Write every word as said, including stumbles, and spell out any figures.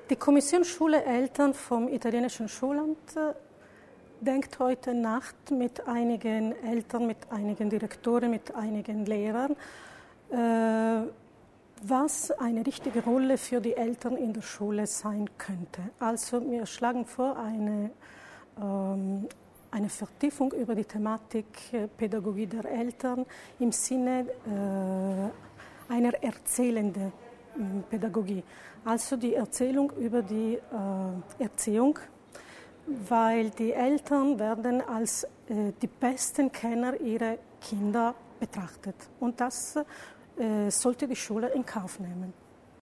Die Kommission Schule Eltern vom Italienischen Schulamt denkt heute Nacht mit einigen Eltern, mit einigen Direktoren, mit einigen Lehrern, äh, was eine richtige Rolle für die Eltern in der Schule sein könnte. Also wir schlagen vor, eine, ähm, eine Vertiefung über die Thematik äh, Pädagogie der Eltern im Sinne äh, einer erzählenden äh, Pädagogie. Also die Erzählung über die äh, Erziehung, weil die Eltern werden als äh, die besten Kenner ihrer Kinder betrachtet. Und das äh, sollte die Schule in Kauf nehmen.